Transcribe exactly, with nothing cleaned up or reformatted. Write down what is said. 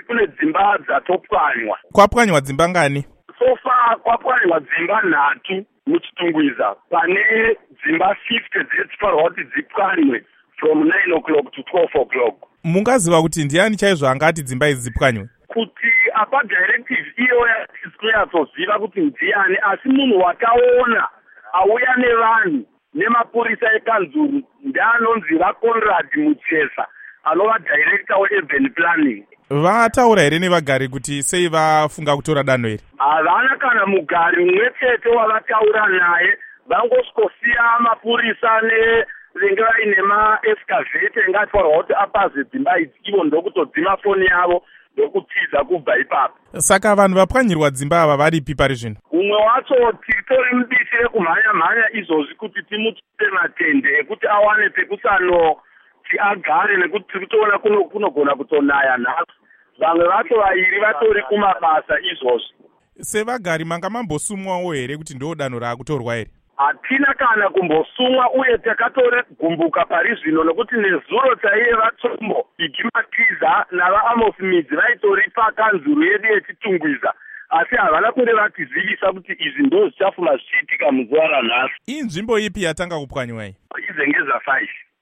kune dzimba dzatopwanywa. Kwapwanywa dzimba ngani? So far kwapwanywa dzimba nhatu muchitungwiza pane dzimba fifty dzinofanirwa kuti dzipwanywe from nine o'clock to twelve o'clock. Mungaziva kuti ndiani chaizvo angati dzimba idzi dzipwanywe? Kuti apa directive iyo yatisikunyatsoziva kuti ndiani, asi munhu wakaona auya nevanhu nemapurisa ekanzuru ndeanonzi vaConrad Muchesa anova director weurban planning. Vataura here nevagari kuti sei vafunga kutora danho iri? Havana kana mugari mumwe chete wavataura naye, vangosvosiya mapurisa nevenge vaine maescavate ingatwarwa kuti apaze dzimba idzi, ivo ndokutodzima foni yavo ndokutiza kubva ipapo. Saka vanhu vapwanyirwa dzimba ava varipi pari zvino? Umwe wacho titori mubishi rekumhanya mhanya izvozvi kuti timutsire matende ekuti awane pekusano kuti agare, nekuti tiri kutoona kunogona kutonaya nhasi. Vamwe vacho vairi vatori kumabasa izvozvi. Sevagari manga mambosumwawo here kuti ndo danho raakutorwa here? Hatina kana kumbosumwa, uye takatore gumbuka pari zvino nokuti nezuro chaiye vatsombo igimatiza navaAmos Midzi vaitori pakanzuru yedu yechitungwiza, asi havana kunge vatizivisa kuti izvi ndo zvichafuma zvichiitika muzuva ranhasi. Inzvimbo ipi yatanga kupwanywa iyi? Izengeza five.